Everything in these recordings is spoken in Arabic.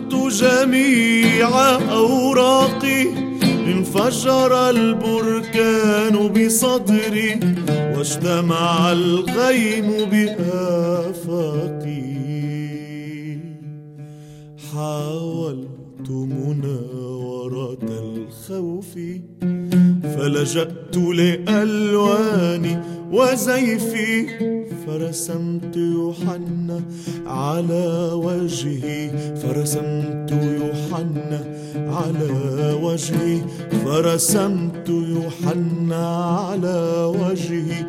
جميع أوراقي، انفجر البركان بصدري، واجتمع الغيم بآفاقي. حاولت مناورة الخوف، فلجأت لألواني وزيفي، فرسمت يوحنا على وجهي، فرسمت يوحنا على وجهي، فرسمت يوحنا على وجهي،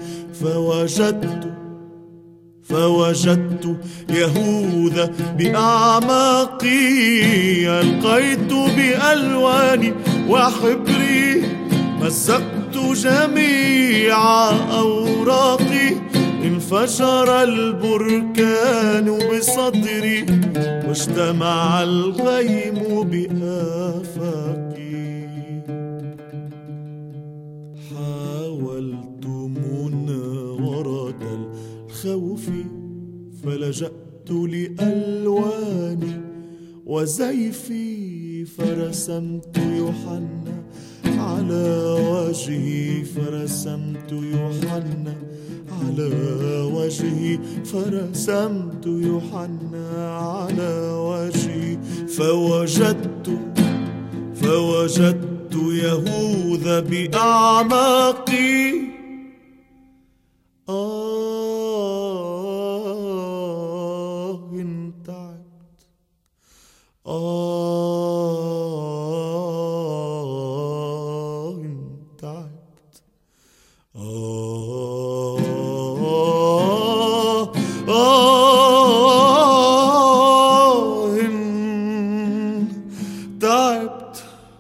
فوجدت يهوذا بأعماقي، ألقيت بألواني وحبري، مزقت جميع أوراقي، انفجر البركان بصدري، واجتمع الغيم بآفاقي. حاولت مناورة الخوف، فلجأت لألواني وزيفي، فرسمت يوحنا على وجهي، فرسمت يوحنا على وجهي، فرسمت يوحنا على وجهي، فوجدت يهوذا بأعماقي. تعبت، تعبت، تعبت.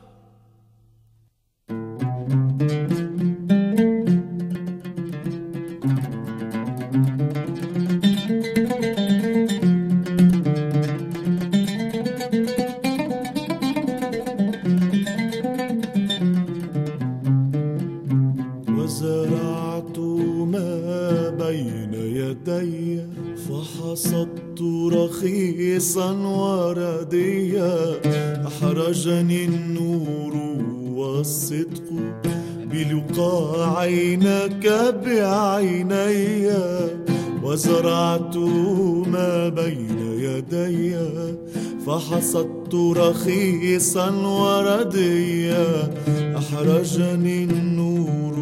وزرعت ما بين يدي، فحصدت رخيصا ورديا، أحرجني النور والصدق بلقاء عينك بعيني. وزرعت ما بين يدي، فحصدت رخيصا ورديا، أحرجني النور،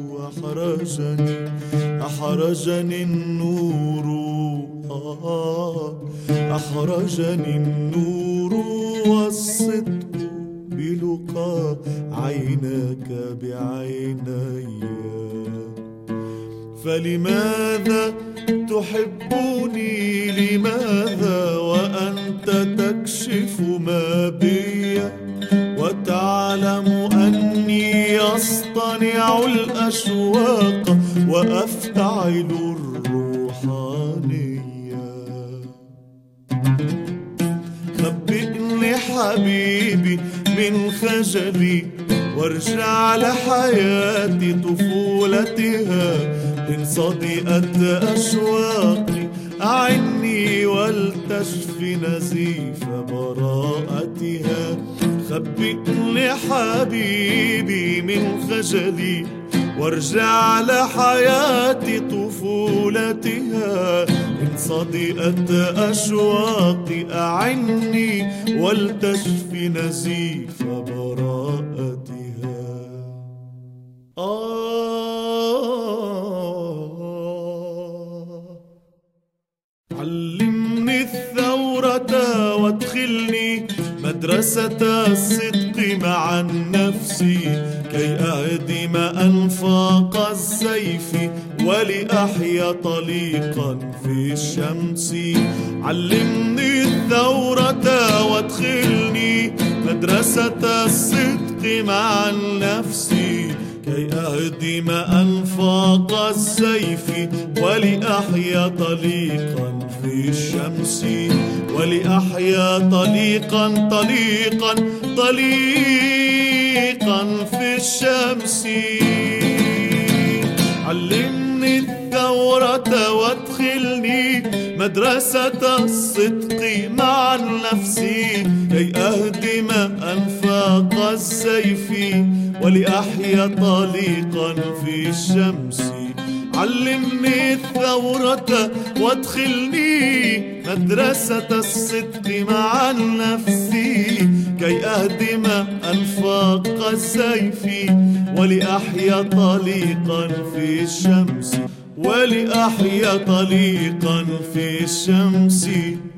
أحرجني النور، أحرجني النور والصدق بلقاء عينك بعيني. فلماذا تحبني؟ لماذا وأنت تكشف ما بي، وتعلم أني أصطنع الأشواق وأفتعل الروحانية؟ خبئني حبيبي من خجلي، وارجع لحياتي طفولتها، إن صدئت أشواقي أعني ولتشفي نزيف براءتها. خبئني حبيبي من خجلي، وارجع لحياتي طفولتها، إن صدئت أشواقي أعني ولتشفي نزيف براءتها. علمني الثورة وادخلني مدرسة الصدق مع النفس، كي أهدم أنفاق السيف ولأحيا طليقا في الشمس. علمني الثورة وادخلني مدرسة الصدق مع النفس، كي أهدم أنفاق السيف ولأحيا طليقا في الشمس، ولأحيا طليقا طليقا طليقا في الشمس. علمني الثورة وادخلني مدرسة الصدق مع النفس كي أهدم أنفاق السيف ولأحيا طليقا في الشمس. علمني الثورة وادخلني مدرسة الصدق مع النفس كي أهدم أنفاق السيف ولأحيا طليقا في الشمس، ولأحيا طليقا في الشمس.